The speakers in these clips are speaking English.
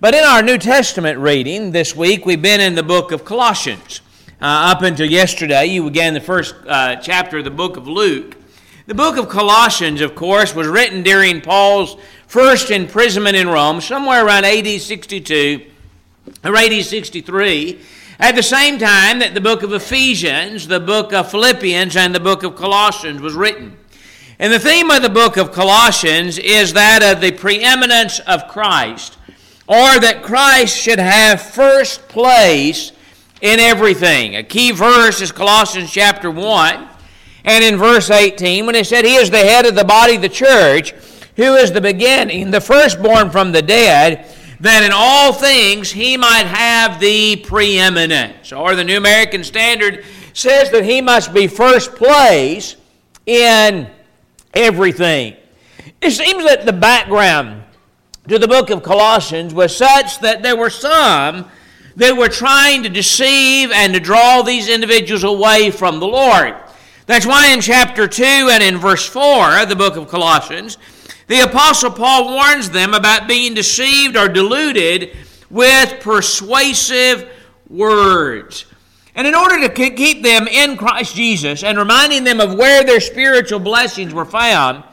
But in our New Testament reading this week, we've been in the book of Colossians. Up until yesterday, you began the first chapter of the book of Luke. The book of Colossians, of course, was written during Paul's first imprisonment in Rome, somewhere around AD 62 or AD 63, at the same time that the book of Ephesians, the book of Philippians, and the book of Colossians was written. And the theme of the book of Colossians is that of the preeminence of Christ, or that Christ should have first place in everything. A key verse is Colossians chapter 1, and in verse 18, when it said, He is the head of the body, the church, who is the beginning, the firstborn from the dead, that in all things He might have the preeminence. Or the New American Standard says that He must be first place in everything. It seems that the background to the book of Colossians was such that there were some that were trying to deceive and to draw these individuals away from the Lord. That's why in chapter 2 and in verse 4 of the book of Colossians, the Apostle Paul warns them about being deceived or deluded with persuasive words. And in order to keep them in Christ Jesus and reminding them of where their spiritual blessings were found,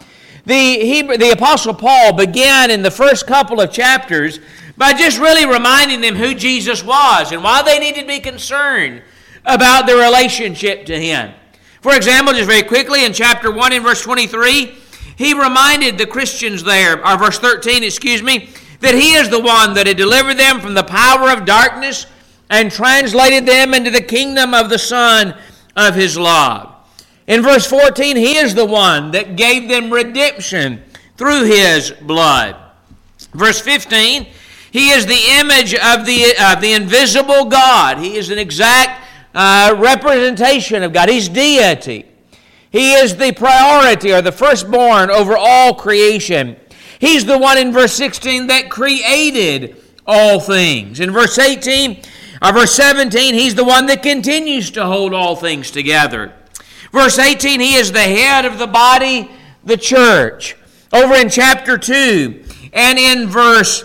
the Apostle Paul began in the first couple of chapters by just really reminding them who Jesus was and why they needed to be concerned about their relationship to Him. For example, just very quickly, in chapter 1 and verse 23, he reminded the Christians there, or verse 13, that He is the one that had delivered them from the power of darkness and translated them into the kingdom of the Son of His love. In verse 14, He is the one that gave them redemption through His blood. Verse 15, He is the image of the invisible God. He is an exact representation of God. He's deity. He is the priority or the firstborn over all creation. He's the one in verse 16 that created all things. In verse 18 or verse 17, He's the one that continues to hold all things together. Verse 18, He is the head of the body, the church. Over in chapter 2 and in verse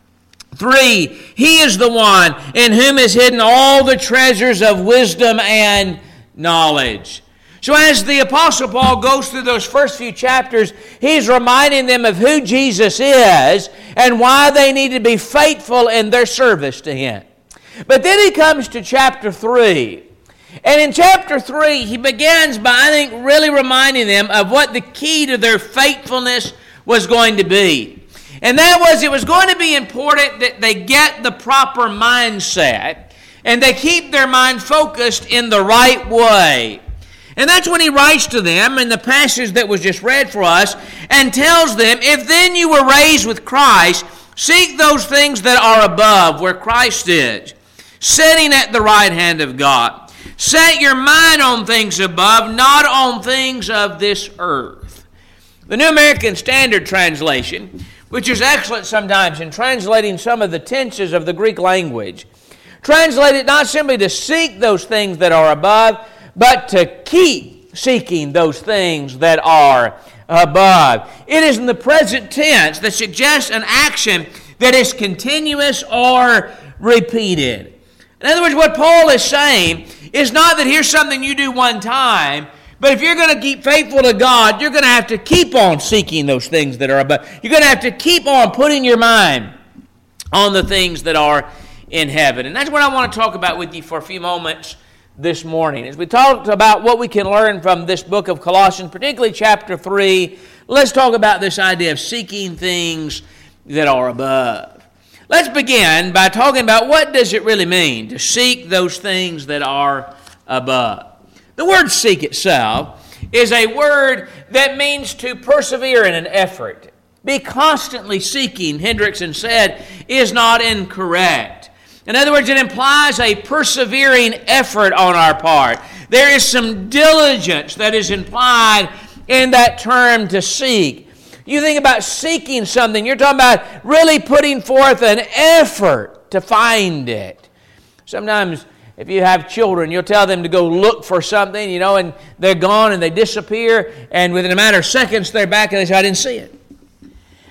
3, He is the one in whom is hidden all the treasures of wisdom and knowledge. So as the Apostle Paul goes through those first few chapters, he's reminding them of who Jesus is and why they need to be faithful in their service to Him. But then he comes to chapter 3. And in chapter 3, he begins by, I think, really reminding them of what the key to their faithfulness was going to be. And that was, it was going to be important that they get the proper mindset and they keep their mind focused in the right way. And that's when he writes to them in the passage that was just read for us and tells them, If then you were raised with Christ, seek those things that are above, where Christ is, sitting at the right hand of God. Set your mind on things above, not on things of this earth. The New American Standard Translation, which is excellent sometimes in translating some of the tenses of the Greek language, translate it not simply to seek those things that are above, but to keep seeking those things that are above. It is in the present tense that suggests an action that is continuous or repeated. In other words, what Paul is saying is not that here's something you do one time, but if you're going to keep faithful to God, you're going to have to keep on seeking those things that are above. You're going to have to keep on putting your mind on the things that are in heaven. And that's what I want to talk about with you for a few moments this morning. As we talked about what we can learn from this book of Colossians, particularly chapter 3, let's talk about this idea of seeking things that are above. Let's begin by talking about what does it really mean to seek those things that are above. The word seek itself is a word that means to persevere in an effort. Be constantly seeking, Hendrickson said, is not incorrect. In other words, it implies a persevering effort on our part. There is some diligence that is implied in that term to seek. You think about seeking something, you're talking about really putting forth an effort to find it. Sometimes if you have children, you'll tell them to go look for something, and they're gone and they disappear, and within a matter of seconds they're back and they say, I didn't see it.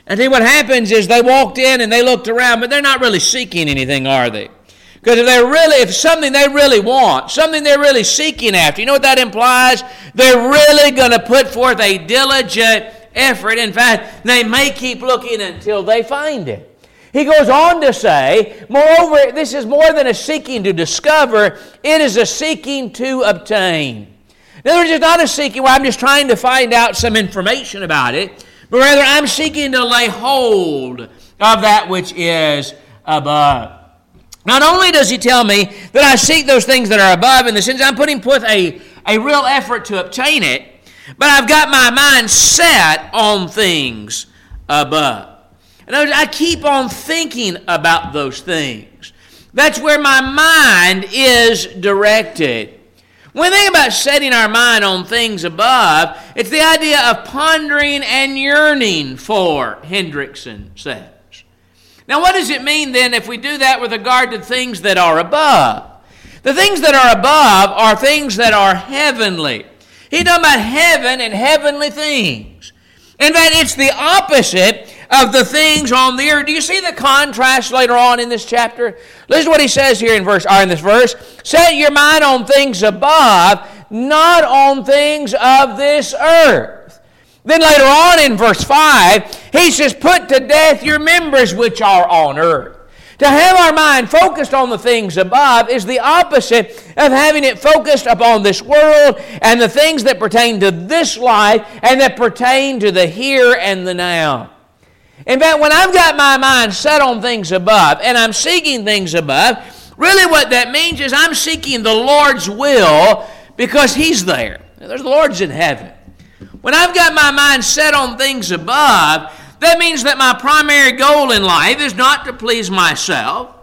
And see, what happens is they walked in and they looked around, but they're not really seeking anything, are they? Because if it's something they really want, something they're really seeking after, you know what that implies? They're really going to put forth a diligent effort. In fact, they may keep looking until they find it. He goes on to say, moreover, this is more than a seeking to discover, it is a seeking to obtain. In other words, it's not a seeking where I'm just trying to find out some information about it, but rather I'm seeking to lay hold of that which is above. Not only does he tell me that I seek those things that are above, in the sense I'm putting forth a real effort to obtain it, but I've got my mind set on things above. In other words, I keep on thinking about those things. That's where my mind is directed. When we think about setting our mind on things above, it's the idea of pondering and yearning for, Hendrickson says. Now, what does it mean then if we do that with regard to things that are above? The things that are above are things that are heavenly. He's talking about heaven and heavenly things. In fact, it's the opposite of the things on the earth. Do you see the contrast later on in this chapter? Listen to what he says here in this verse. Set your mind on things above, not on things of this earth. Then later on in verse 5, he says, put to death your members which are on earth. To have our mind focused on the things above is the opposite of having it focused upon this world and the things that pertain to this life and that pertain to the here and the now. In fact, when I've got my mind set on things above and I'm seeking things above, really what that means is I'm seeking the Lord's will because He's there. The Lord's in heaven. When I've got my mind set on things above, that means that my primary goal in life is not to please myself.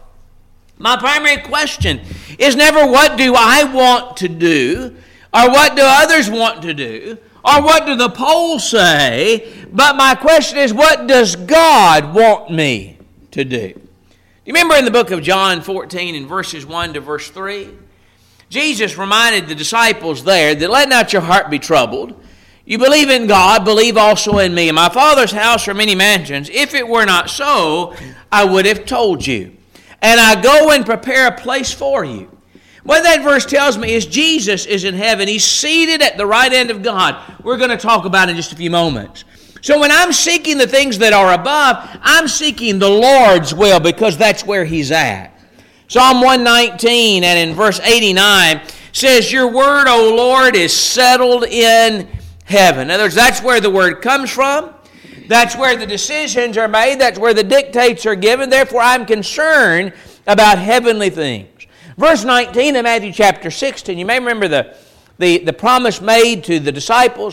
My primary question is never what do I want to do, or what do others want to do, or what do the polls say, but my question is what does God want me to do? Do you remember in the book of John 14 in verses 1 to verse 3? Jesus reminded the disciples there that let not your heart be troubled. You believe in God, believe also in me. In my Father's house are many mansions. If it were not so, I would have told you. And I go and prepare a place for you. What that verse tells me is Jesus is in heaven. He's seated at the right hand of God. We're going to talk about it in just a few moments. So when I'm seeking the things that are above, I'm seeking the Lord's will because that's where He's at. Psalm 119 and in verse 89 says, your word, O Lord, is settled in heaven. In other words, that's where the word comes from. That's where the decisions are made. That's where the dictates are given. Therefore, I'm concerned about heavenly things. Verse 19 of Matthew chapter 16, you may remember the promise made to the disciples,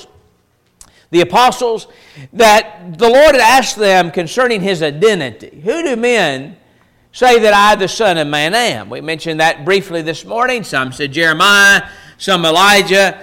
the apostles, that the Lord had asked them concerning His identity. Who do men say that I, the Son of Man, am? We mentioned that briefly this morning. Some said Jeremiah, some Elijah,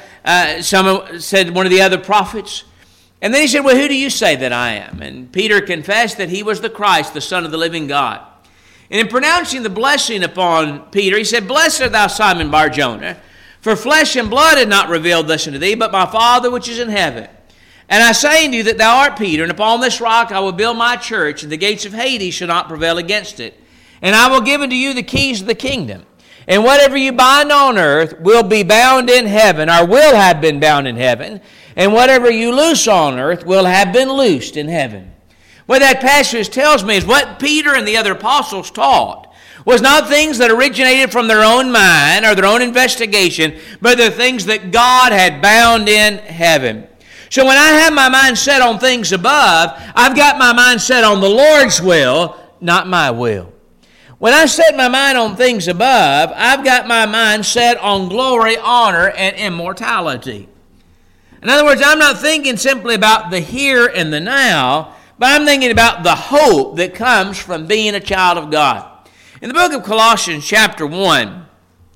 some said one of the other prophets. And then he said, well, who do you say that I am? And Peter confessed that he was the Christ, the Son of the living God. And in pronouncing the blessing upon Peter, he said, blessed art thou, Simon Bar-Jonah, for flesh and blood had not revealed this unto thee, but my Father which is in heaven. And I say unto you that thou art Peter, and upon this rock I will build my church, and the gates of Hades shall not prevail against it. And I will give unto you the keys of the kingdom. And whatever you bind on earth will be bound in heaven, or will have been bound in heaven. And whatever you loose on earth will have been loosed in heaven. What that passage tells me is what Peter and the other apostles taught was not things that originated from their own mind or their own investigation, but the things that God had bound in heaven. So when I have my mind set on things above, I've got my mind set on the Lord's will, not my will. When I set my mind on things above, I've got my mind set on glory, honor, and immortality. In other words, I'm not thinking simply about the here and the now, but I'm thinking about the hope that comes from being a child of God. In the book of Colossians chapter 1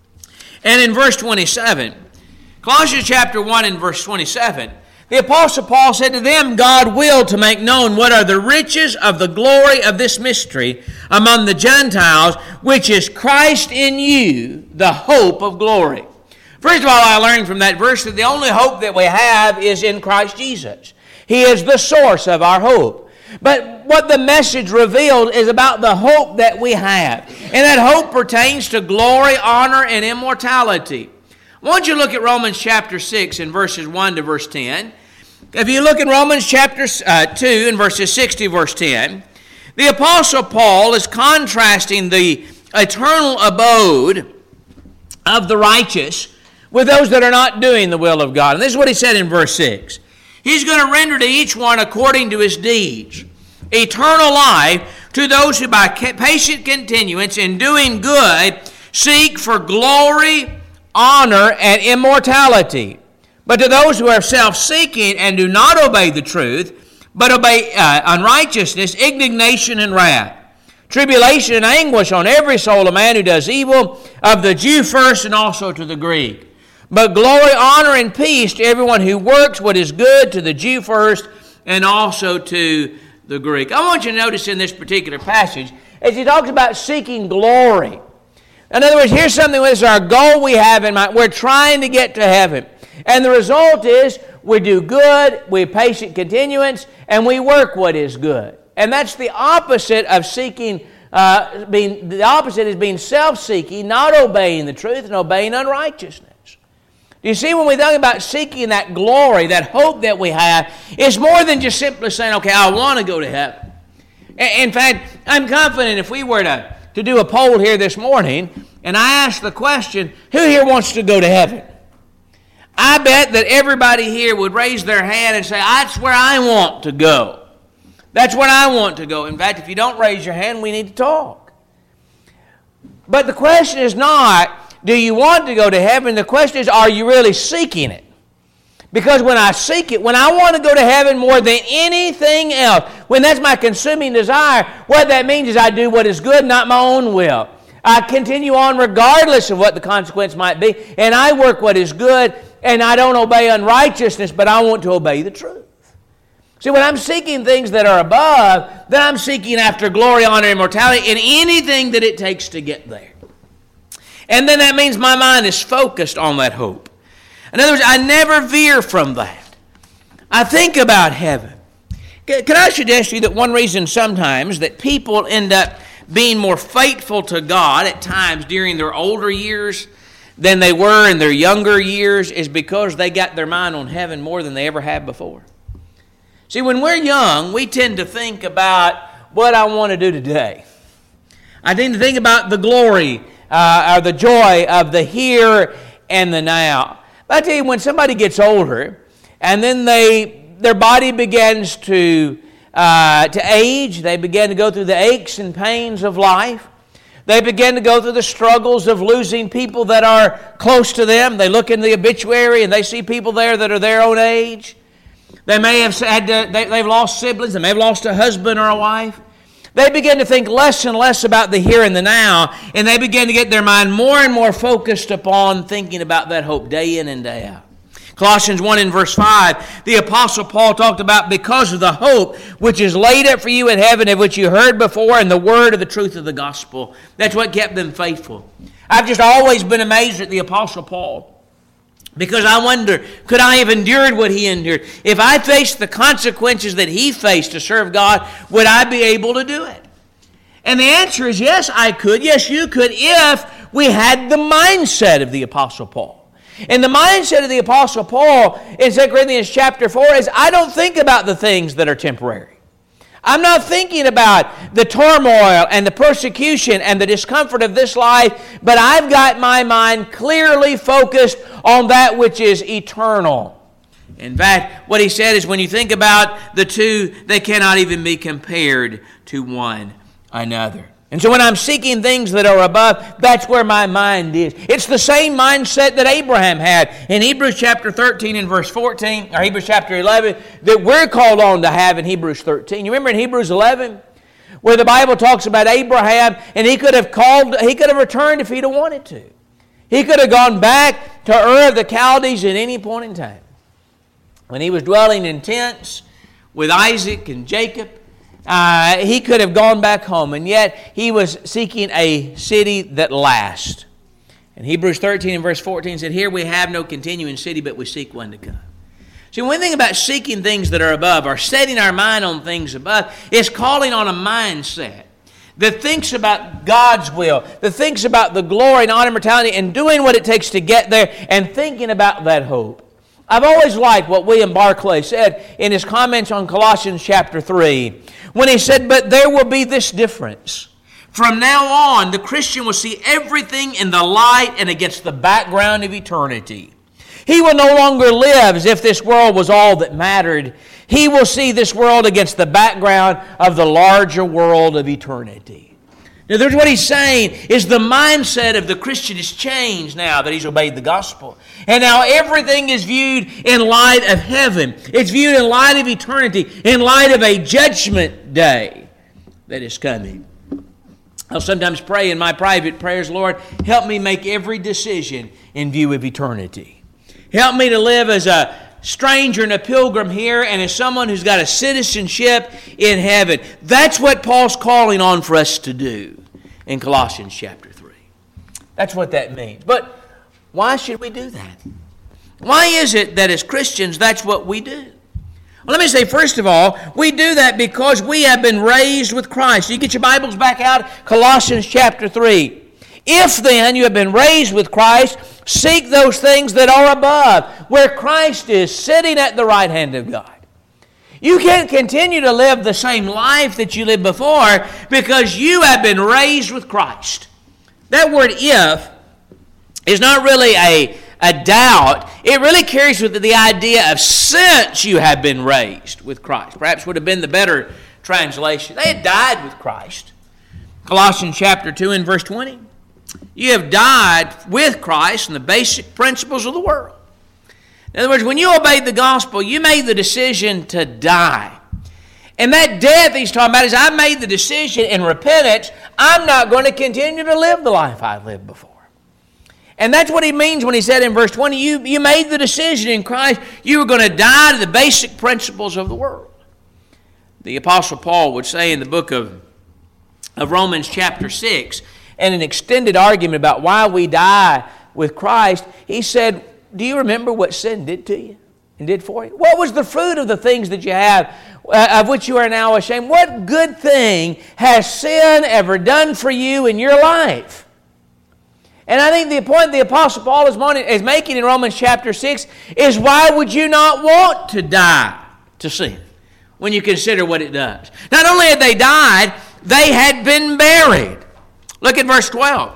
and in verse 27, Colossians chapter 1 and verse 27, the Apostle Paul said to them, God willed to make known what are the riches of the glory of this mystery among the Gentiles, which is Christ in you, the hope of glory. First of all, I learned from that verse that the only hope that we have is in Christ Jesus. He is the source of our hope. But what the message revealed is about the hope that we have. And that hope pertains to glory, honor, and immortality. I want you to look at Romans chapter 6 and verses 1 to verse 10. If you look in Romans chapter 2 and verses 6 to verse 10, the Apostle Paul is contrasting the eternal abode of the righteous with those that are not doing the will of God. And this is what he said in verse 6. He's going to render to each one according to his deeds eternal life to those who by patient continuance in doing good seek for glory, honor, and immortality. But to those who are self-seeking and do not obey the truth, but obey unrighteousness, indignation, and wrath, tribulation and anguish on every soul of man who does evil, of the Jew first and also to the Greek. But glory, honor, and peace to everyone who works what is good, to the Jew first and also to the Greek. I want you to notice in this particular passage, as he talks about seeking glory. In other words, here's something that's our goal we have in mind. We're trying to get to heaven. And the result is we do good, we have patient continuance, and we work what is good. And that's the opposite of seeking, the opposite is being self-seeking, not obeying the truth, and obeying unrighteousness. Do you see, when we think about seeking that glory, that hope that we have, it's more than just simply saying, okay, I want to go to heaven. In fact, I'm confident if we were to do a poll here this morning, and I ask the question, who here wants to go to heaven? I bet that everybody here would raise their hand and say, that's where I want to go. That's where I want to go. In fact, if you don't raise your hand, we need to talk. But the question is not, do you want to go to heaven? The question is, are you really seeking it? Because when I seek it, when I want to go to heaven more than anything else, when that's my consuming desire, what that means is I do what is good, not my own will. I continue on regardless of what the consequence might be, and I work what is good, and I don't obey unrighteousness, but I want to obey the truth. See, when I'm seeking things that are above, then I'm seeking after glory, honor, and immortality, and anything that it takes to get there. And then that means my mind is focused on that hope. In other words, I never veer from that. I think about heaven. Can I suggest to you that one reason sometimes that people end up being more faithful to God at times during their older years than they were in their younger years is because they got their mind on heaven more than they ever have before. See, when we're young, we tend to think about what I want to do today. I tend to think about the glory or the joy of the here and the now. But I tell you, when somebody gets older and then their body begins to age, they begin to go through the aches and pains of life. They begin to go through the struggles of losing people that are close to them. They look in the obituary and they see people there that are their own age. They may have they've lost siblings. They may have lost a husband or a wife. They begin to think less and less about the here and the now, and they begin to get their mind more and more focused upon thinking about that hope day in and day out. Colossians 1 and verse 5, the Apostle Paul talked about because of the hope which is laid up for you in heaven, of which you heard before, and the word of the truth of the gospel. That's what kept them faithful. I've just always been amazed at the Apostle Paul. Because I wonder, could I have endured what he endured? If I faced the consequences that he faced to serve God, would I be able to do it? And the answer is yes, I could. Yes, you could, if we had the mindset of the Apostle Paul. And the mindset of the Apostle Paul in 2 Corinthians chapter 4 is, I don't think about the things that are temporary. I'm not thinking about the turmoil and the persecution and the discomfort of this life, but I've got my mind clearly focused on that which is eternal. In fact, what he said is when you think about the two, they cannot even be compared to one another. And so when I'm seeking things that are above, that's where my mind is. It's the same mindset that Abraham had in Hebrews chapter 13 and verse 14, or Hebrews chapter 11, that we're called on to have in Hebrews 13. You remember in Hebrews 11, where the Bible talks about Abraham, and he could have returned if he'd have wanted to. He could have gone back to Ur of the Chaldees at any point in time. When he was dwelling in tents with Isaac and Jacob, he could have gone back home, and yet he was seeking a city that lasts. And Hebrews 13 and verse 14 said, here we have no continuing city, but we seek one to come. See, when we think about seeking things that are above or setting our mind on things above, it's calling on a mindset that thinks about God's will, that thinks about the glory and honor and immortality and doing what it takes to get there and thinking about that hope. I've always liked what William Barclay said in his comments on Colossians chapter 3 when he said, "But there will be this difference. From now on, the Christian will see everything in the light and against the background of eternity. He will no longer live as if this world was all that mattered. He will see this world against the background of the larger world of eternity." In other words, what he's saying is the mindset of the Christian has changed now that he's obeyed the gospel. And now everything is viewed in light of heaven. It's viewed in light of eternity, in light of a judgment day that is coming. I'll sometimes pray in my private prayers, "Lord, help me make every decision in view of eternity. Help me to live as a stranger and a pilgrim here and as someone who's got a citizenship in heaven." That's what Paul's calling on for us to do in Colossians chapter 3. That's what that means. But why should we do that? Why is it that as Christians that's what we do? Well, let me say, first of all, we do that because we have been raised with Christ. You get your Bibles back out, Colossians chapter 3. "If then you have been raised with Christ, seek those things that are above, where Christ is sitting at the right hand of God." You can't continue to live the same life that you lived before because you have been raised with Christ. That word "if" is not really a doubt. It really carries with it the idea of since you have been raised with Christ. Perhaps would have been the better translation. They had died with Christ. Colossians chapter 2 and verse 20. You have died with Christ in the basic principles of the world. In other words, when you obeyed the gospel, you made the decision to die. And that death he's talking about is I made the decision in repentance, I'm not going to continue to live the life I lived before. And that's what he means when he said in verse 20, you made the decision in Christ, you were going to die to the basic principles of the world. The Apostle Paul would say in the book of Romans chapter 6, and an extended argument about why we die with Christ, he said, "Do you remember what sin did to you and did for you? What was the fruit of the things that you have, of which you are now ashamed? What good thing has sin ever done for you in your life?" And I think the point the Apostle Paul is making in Romans chapter 6 is why would you not want to die to sin when you consider what it does? Not only had they died, they had been buried. Look at verse 12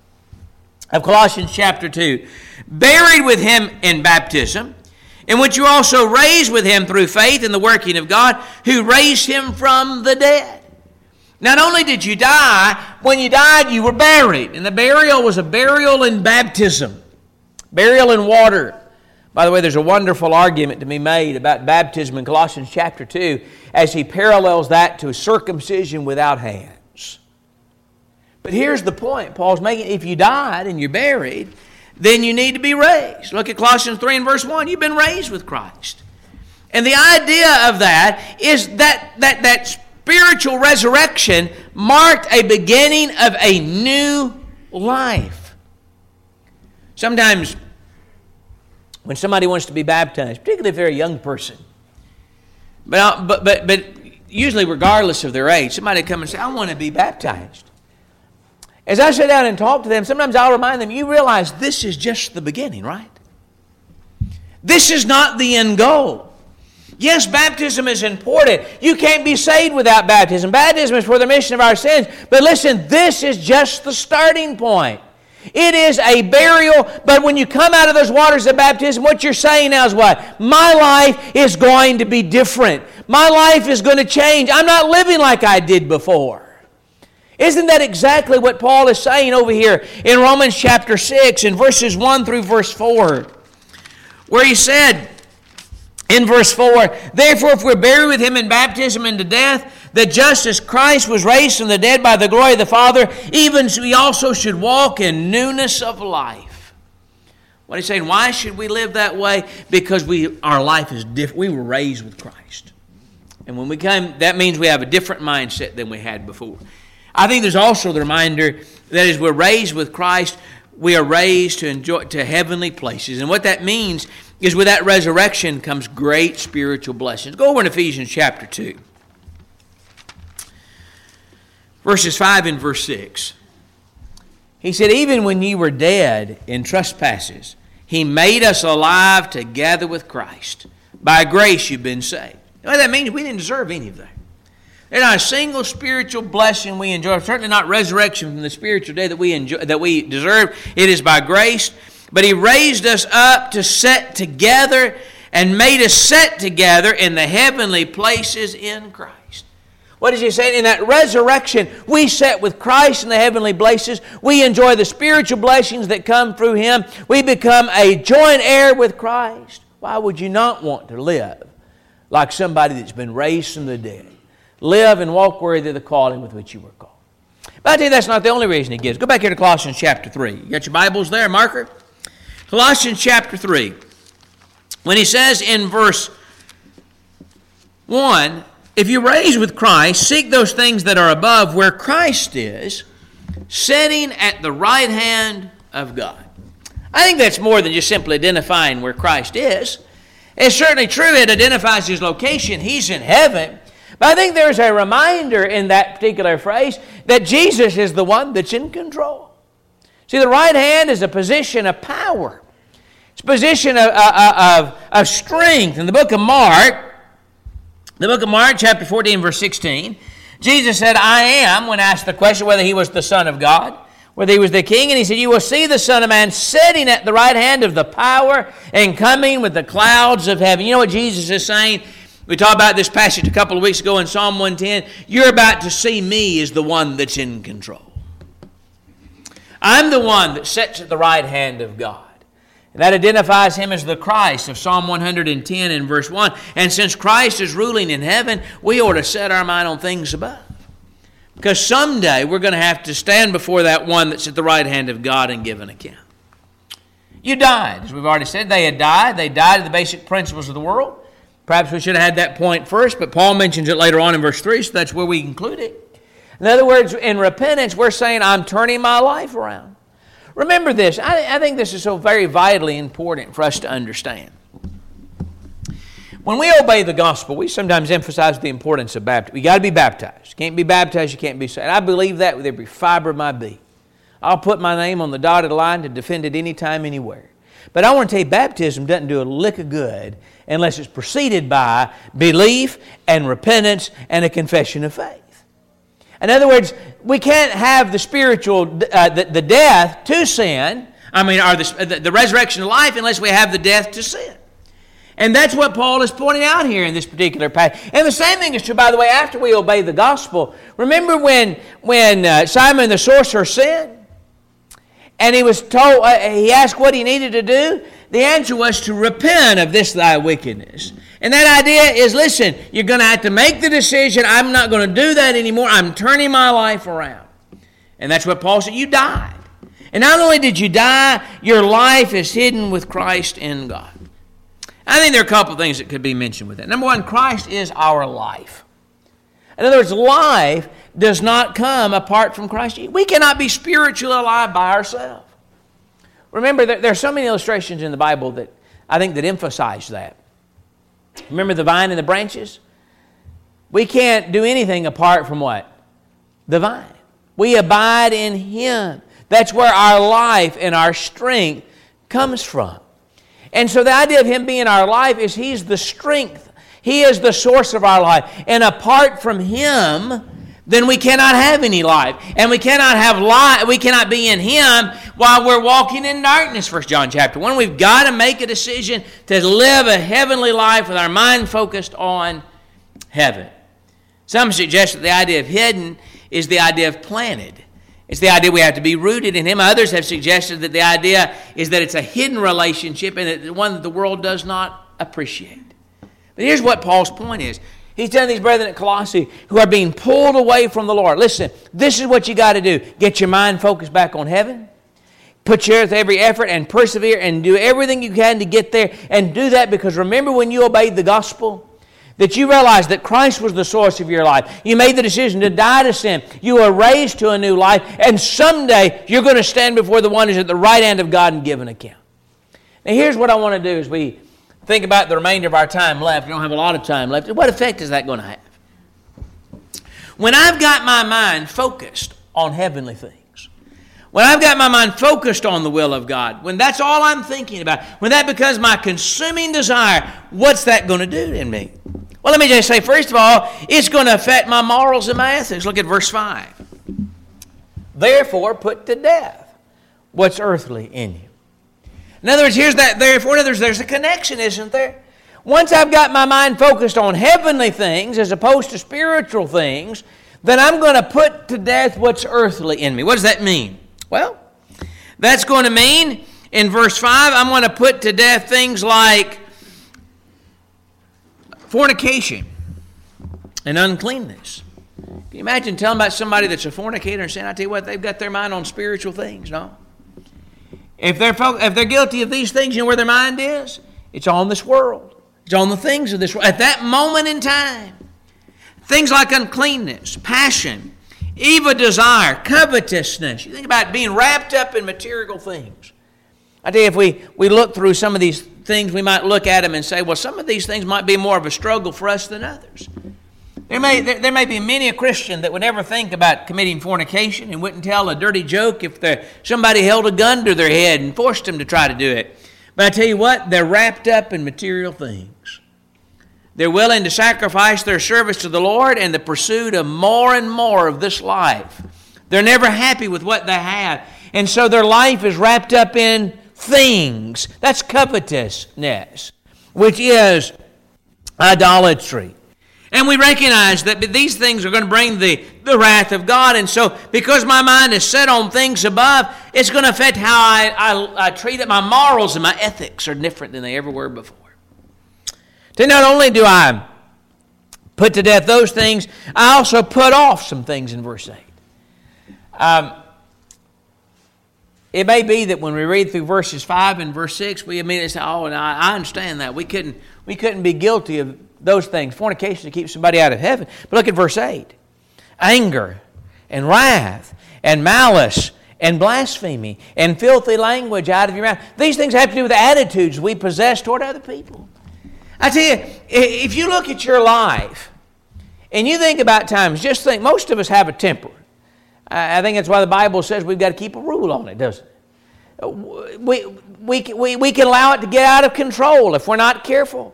of Colossians chapter 2. "Buried with him in baptism, in which you also raised with him through faith in the working of God, who raised him from the dead." Not only did you die, when you died you were buried. And the burial was a burial in baptism. Burial in water. By the way, there's a wonderful argument to be made about baptism in Colossians chapter 2 as he parallels that to circumcision without hands. But here's the point Paul's making. If you died and you're buried, then you need to be raised. Look at Colossians 3 and verse 1. You've been raised with Christ. And the idea of that is that spiritual resurrection marked a beginning of a new life. Sometimes when somebody wants to be baptized, particularly if they're a young person, but usually regardless of their age, somebody come and say, "I want to be baptized." As I sit down and talk to them, sometimes I'll remind them, you realize this is just the beginning, right? This is not the end goal. Yes, baptism is important. You can't be saved without baptism. Baptism is for the remission of our sins. But listen, this is just the starting point. It is a burial, but when you come out of those waters of baptism, what you're saying now is what? My life is going to be different. My life is going to change. I'm not living like I did before. Isn't that exactly what Paul is saying over here in Romans chapter 6 in verses 1 through verse 4? Where he said in verse 4, "Therefore if we're buried with him in baptism into death, that just as Christ was raised from the dead by the glory of the Father, even so we also should walk in newness of life." What he's saying, why should we live that way? Because our life is different. We were raised with Christ. And when we come, that means we have a different mindset than we had before. I think there's also the reminder that as we're raised with Christ, we are raised to heavenly places. And what that means is with that resurrection comes great spiritual blessings. Go over in Ephesians chapter 2. Verses 5 and verse 6. He said, even when ye were dead in trespasses, He made us alive together with Christ. By grace you've been saved. You know what that means? We didn't deserve any of that. There's not a single spiritual blessing we enjoy. Certainly not resurrection from the spiritual day that we deserve. It is by grace. But He raised us up to set together and made us set together in the heavenly places in Christ. What is He saying? In that resurrection, we sit with Christ in the heavenly places. We enjoy the spiritual blessings that come through Him. We become a joint heir with Christ. Why would you not want to live like somebody that's been raised from the dead? Live and walk worthy of the calling with which you were called. But I tell you, that's not the only reason He gives. Go back here to Colossians chapter 3. You got your Bibles there, marker? Colossians chapter 3. When he says in verse 1, if you raise with Christ, seek those things that are above where Christ is, sitting at the right hand of God. I think that's more than just simply identifying where Christ is. It's certainly true it identifies His location. He's in heaven. But I think there's a reminder in that particular phrase that Jesus is the one that's in control. See, the right hand is a position of power. It's a position of strength. In the book of Mark, chapter 14, verse 16, Jesus said, I am, when asked the question whether He was the Son of God, whether He was the King, and He said, you will see the Son of Man sitting at the right hand of the power and coming with the clouds of heaven. You know what Jesus is saying? We talked about this passage a couple of weeks ago in Psalm 110. You're about to see me as the one that's in control. I'm the one that sits at the right hand of God. And that identifies Him as the Christ of Psalm 110 and verse 1. And since Christ is ruling in heaven, we ought to set our mind on things above. Because someday we're going to have to stand before that one that's at the right hand of God and give an account. You died, as we've already said. They had died. They died of the basic principles of the world. Perhaps we should have had that point first, but Paul mentions it later on in verse 3, so that's where we conclude it. In other words, in repentance, we're saying, I'm turning my life around. Remember this. I think this is so very vitally important for us to understand. When we obey the gospel, we sometimes emphasize the importance of baptism. You got to be baptized. You can't be baptized, you can't be saved. I believe that with every fiber of my being. I'll put my name on the dotted line to defend it anytime, anywhere. But I want to tell you, baptism doesn't do a lick of good unless it's preceded by belief and repentance and a confession of faith. In other words, we can't have the spiritual, the death to sin, or the resurrection of life unless we have the death to sin. And that's what Paul is pointing out here in this particular passage. And the same thing is true, by the way, after we obey the gospel. Remember when Simon the sorcerer sinned? And he was told, he asked what he needed to do. The answer was to repent of this thy wickedness. And that idea is, listen, you're going to have to make the decision, I'm not going to do that anymore. I'm turning my life around. And that's what Paul said. You died. And not only did you die, your life is hidden with Christ in God. I think there are a couple of things that could be mentioned with that. Number one, Christ is our life. In other words, life does not come apart from Christ. We cannot be spiritually alive by ourselves. Remember, there are so many illustrations in the Bible that I think that emphasize that. Remember the vine and the branches? We can't do anything apart from what? The vine. We abide in Him. That's where our life and our strength comes from. And so the idea of Him being our life is He's the strength. He is the source of our life. And apart from Him, then we cannot have any life. And we cannot have life. We cannot be in Him while we're walking in darkness, 1 John chapter 1. We've got to make a decision to live a heavenly life with our mind focused on heaven. Some suggest that the idea of hidden is the idea of planted. It's the idea we have to be rooted in Him. Others have suggested that the idea is that it's a hidden relationship and it's one that the world does not appreciate. But here's what Paul's point is. He's telling these brethren at Colossae who are being pulled away from the Lord, listen, this is what you got to do. Get your mind focused back on heaven. Put your every effort and persevere and do everything you can to get there. And do that because remember when you obeyed the gospel, that you realized that Christ was the source of your life. You made the decision to die to sin. You were raised to a new life. And someday you're going to stand before the one who's at the right hand of God and give an account. Now here's what I want to do as we Think about the remainder of our time left. We don't have a lot of time left. What effect is that going to have? When I've got my mind focused on heavenly things, when I've got my mind focused on the will of God, when that's all I'm thinking about, when that becomes my consuming desire, what's that going to do in me? Well, let me just say, first of all, it's going to affect my morals and my ethics. Look at verse 5. Therefore, put to death what's earthly in you. In other words, here's that therefore. In other words, there's a connection, isn't there? Once I've got my mind focused on heavenly things as opposed to spiritual things, then I'm going to put to death what's earthly in me. What does that mean? Well, that's going to mean, in verse 5, I'm going to put to death things like fornication and uncleanness. Can you imagine telling about somebody that's a fornicator and saying, I tell you what, they've got their mind on spiritual things? No. If they're guilty of these things, you know where their mind is? It's on this world. It's on the things of this world. At that moment in time, things like uncleanness, passion, evil desire, covetousness. You think about being wrapped up in material things. I tell you, if we look through some of these things, we might look at them and say, well, some of these things might be more of a struggle for us than others. There may be many a Christian that would never think about committing fornication and wouldn't tell a dirty joke if somebody held a gun to their head and forced them to try to do it. But I tell you what, they're wrapped up in material things. They're willing to sacrifice their service to the Lord in the pursuit of more and more of this life. They're never happy with what they have. And so their life is wrapped up in things. That's covetousness, which is idolatry. And we recognize that these things are going to bring the wrath of God. And so because my mind is set on things above, it's going to affect how I treat it. My morals and my ethics are different than they ever were before. So not only do I put to death those things, I also put off some things in verse 8. It may be that when we read through verses 5 and verse 6, we immediately say, oh, no, I understand that. We couldn't be guilty of those things. Fornication to keep somebody out of heaven. But look at verse 8. Anger and wrath and malice and blasphemy and filthy language out of your mouth. These things have to do with the attitudes we possess toward other people. I tell you, if you look at your life and you think about times, just think, most of us have a temper. I think that's why the Bible says we've got to keep a rule on it, doesn't it? We can allow it to get out of control if we're not careful.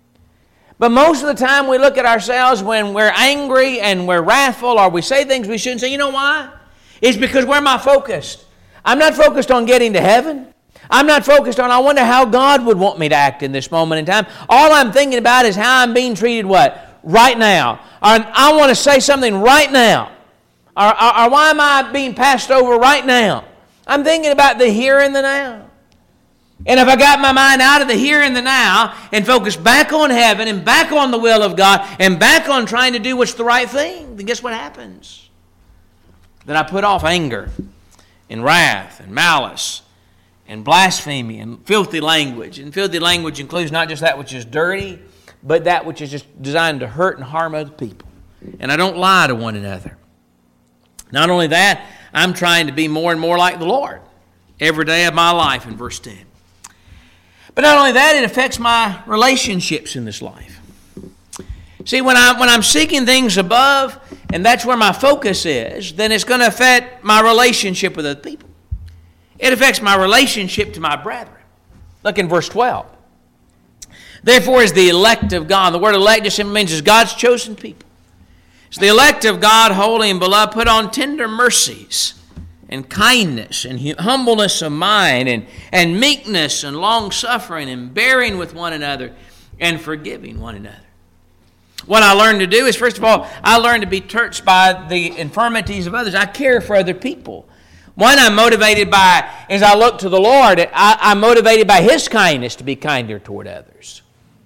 But most of the time we look at ourselves when we're angry and we're wrathful or we say things we shouldn't say. You know why? It's because where am I focused? I'm not focused on getting to heaven. I'm not focused on, I wonder how God would want me to act in this moment in time. All I'm thinking about is how I'm being treated what? Right now. Or I want to say something right now. Or why am I being passed over right now? I'm thinking about the here and the now. And if I got my mind out of the here and the now and focus back on heaven and back on the will of God and back on trying to do what's the right thing, then guess what happens? Then I put off anger and wrath and malice and blasphemy and filthy language. And filthy language includes not just that which is dirty, but that which is just designed to hurt and harm other people. And I don't lie to one another. Not only that, I'm trying to be more and more like the Lord every day of my life in verse 10. But not only that, it affects my relationships in this life. See, when I'm seeking things above, and that's where my focus is, then it's going to affect my relationship with other people. It affects my relationship to my brethren. Look in verse 12. Therefore is the elect of God. The word elect just simply means is God's chosen people. So the elect of God, holy and beloved, put on tender mercies and kindness and humbleness of mind and meekness and long-suffering and bearing with one another and forgiving one another. What I learned to do is, first of all, I learned to be touched by the infirmities of others. I care for other people. One I'm motivated by, as I look to the Lord, I'm motivated by His kindness to be kinder toward others.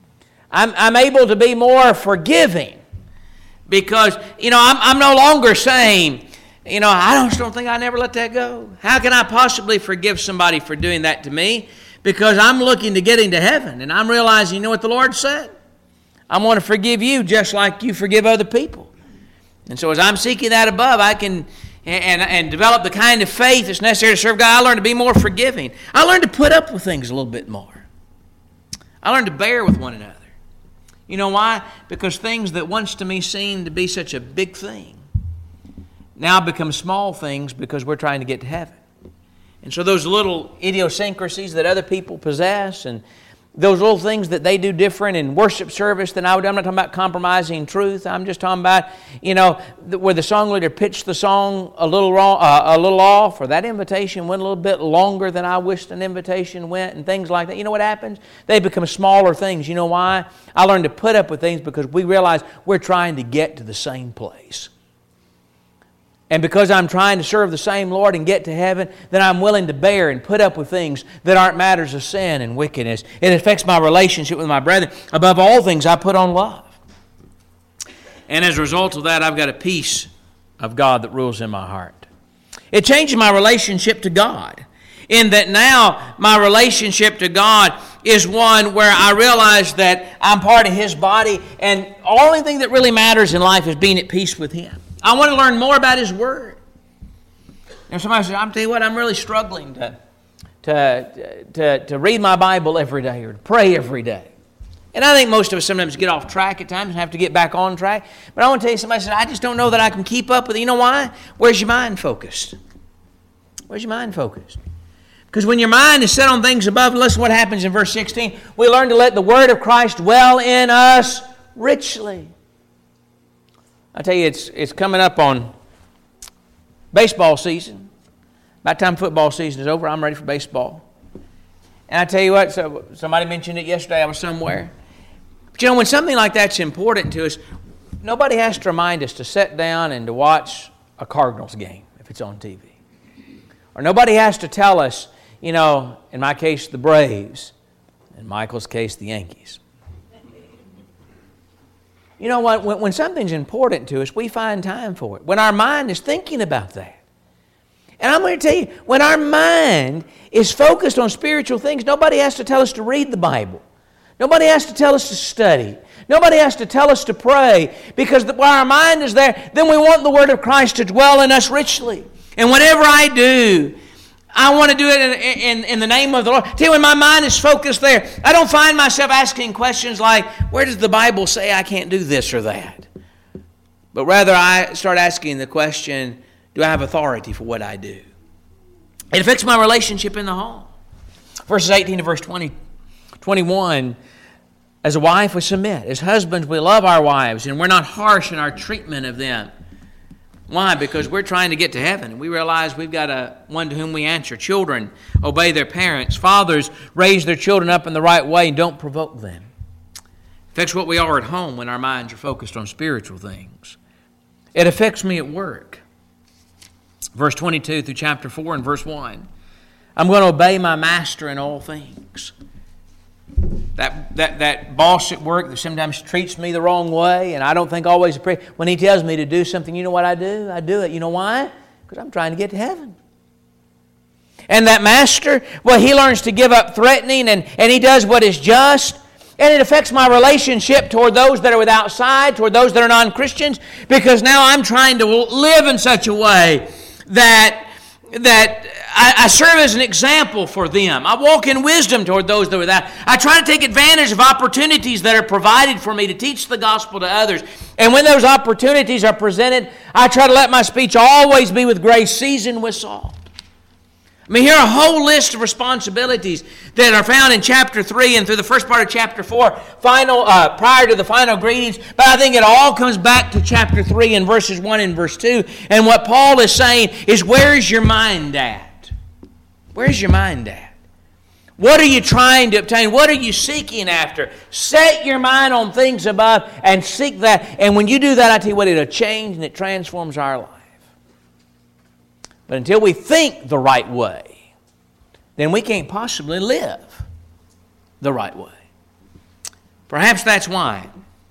I'm able to be more forgiving because, I'm no longer saying, I just don't think I never let that go. How can I possibly forgive somebody for doing that to me? Because I'm looking to getting to heaven, and I'm realizing, you know what the Lord said? I want to forgive you just like you forgive other people. And so as I'm seeking that above, I can and develop the kind of faith that's necessary to serve God. I learn to be more forgiving. I learn to put up with things a little bit more. I learned to bear with one another. You know why? Because things that once to me seemed to be such a big thing now become small things because we're trying to get to heaven. And so those little idiosyncrasies that other people possess and those little things that they do different in worship service than I would. I'm not talking about compromising truth. I'm just talking about, where the song leader pitched the song a little wrong, a little off, or that invitation went a little bit longer than I wished an invitation went, and things like that. You know what happens? They become smaller things. You know why? I learned to put up with things because we realize we're trying to get to the same place. And because I'm trying to serve the same Lord and get to heaven, then I'm willing to bear and put up with things that aren't matters of sin and wickedness. It affects my relationship with my brethren. Above all things, I put on love. And as a result of that, I've got a peace of God that rules in my heart. It changes my relationship to God, in that now my relationship to God is one where I realize that I'm part of His body, and the only thing that really matters in life is being at peace with Him. I want to learn more about His Word. And somebody says, I'm telling you what, I'm really struggling to read my Bible every day or to pray every day. And I think most of us sometimes get off track at times and have to get back on track. But I want to tell you, somebody says, I just don't know that I can keep up with it. You know why? Where's your mind focused? Where's your mind focused? Because when your mind is set on things above, listen what happens in verse 16. We learn to let the Word of Christ dwell in us richly. I tell you, it's coming up on baseball season. By the time football season is over, I'm ready for baseball. And I tell you what, so somebody mentioned it yesterday, I was somewhere. But you know, when something like that's important to us, nobody has to remind us to sit down and to watch a Cardinals game if it's on TV. Or nobody has to tell us, in my case, the Braves. In Michael's case, the Yankees. You know what? When something's important to us, we find time for it. When our mind is thinking about that. And I'm going to tell you, when our mind is focused on spiritual things, nobody has to tell us to read the Bible. Nobody has to tell us to study. Nobody has to tell us to pray. Because while our mind is there, then we want the Word of Christ to dwell in us richly. And whatever I do, I want to do it in the name of the Lord. Tell you, when my mind is focused there, I don't find myself asking questions like, where does the Bible say I can't do this or that? But rather, I start asking the question, do I have authority for what I do? It affects my relationship in the home. Verses 18 to verse 21, as a wife we submit. As husbands we love our wives, and we're not harsh in our treatment of them. Why? Because we're trying to get to heaven. We realize we've got one to whom we answer. Children obey their parents. Fathers raise their children up in the right way and don't provoke them. It affects what we are at home when our minds are focused on spiritual things. It affects me at work. Verse 22 through chapter 4 and verse 1. I'm going to obey my master in all things. That boss at work that sometimes treats me the wrong way, and I don't think always appreciate. When he tells me to do something, you know what I do? I do it. You know why? Because I'm trying to get to heaven. And that master, well, he learns to give up threatening, and he does what is just. And it affects my relationship toward those that are without side, toward those that are non-Christians, because now I'm trying to live in such a way that I serve as an example for them. I walk in wisdom toward those that are without. I try to take advantage of opportunities that are provided for me to teach the gospel to others. And when those opportunities are presented, I try to let my speech always be with grace, seasoned with salt. I mean, here are a whole list of responsibilities that are found in chapter 3 and through the first part of chapter 4, prior to the final greetings. But I think it all comes back to chapter 3 and verses 1 and verse 2. And what Paul is saying is, where's your mind at? Where's your mind at? What are you trying to obtain? What are you seeking after? Set your mind on things above and seek that. And when you do that, I tell you what, it'll change and it transforms our life. But until we think the right way, then we can't possibly live the right way. Perhaps that's why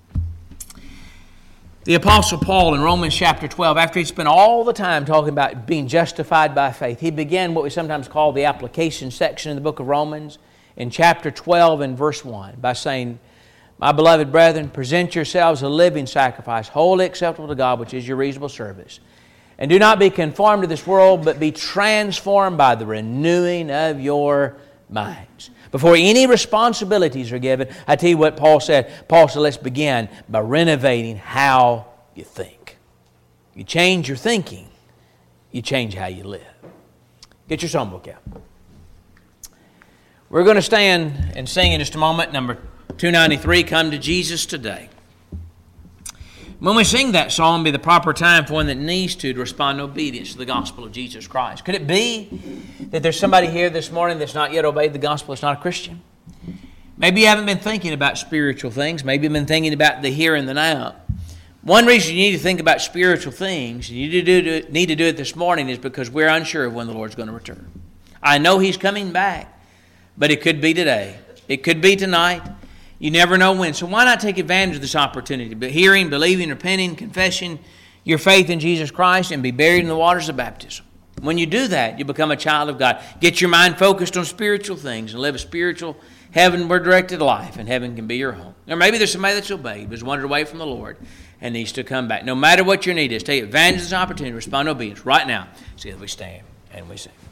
the Apostle Paul in Romans chapter 12, after he spent all the time talking about being justified by faith, he began what we sometimes call the application section in the book of Romans in chapter 12 and verse 1 by saying, my beloved brethren, present yourselves a living sacrifice, wholly acceptable to God, which is your reasonable service. And do not be conformed to this world, but be transformed by the renewing of your minds. Before any responsibilities are given, I tell you what Paul said. Paul said, let's begin by renovating how you think. You change your thinking, you change how you live. Get your songbook out. We're going to stand and sing in just a moment, number 293, Come to Jesus Today. When we sing that song, it'll be the proper time for one that needs to respond in obedience to the gospel of Jesus Christ. Could it be that there's somebody here this morning that's not yet obeyed the gospel, that's not a Christian? Maybe you haven't been thinking about spiritual things. Maybe you've been thinking about the here and the now. One reason you need to think about spiritual things, and you need to do it this morning, is because we're unsure of when the Lord's going to return. I know He's coming back, but it could be today. It could be tonight. You never know when. So why not take advantage of this opportunity? But hearing, believing, repenting, confessing your faith in Jesus Christ, and be buried in the waters of baptism. When you do that, you become a child of God. Get your mind focused on spiritual things and live a spiritual, heavenward-directed life, and heaven can be your home. Or maybe there's somebody that's obeyed, who's wandered away from the Lord, and needs to come back. No matter what your need is, take advantage of this opportunity to respond to obedience right now. See that we stand and we sing.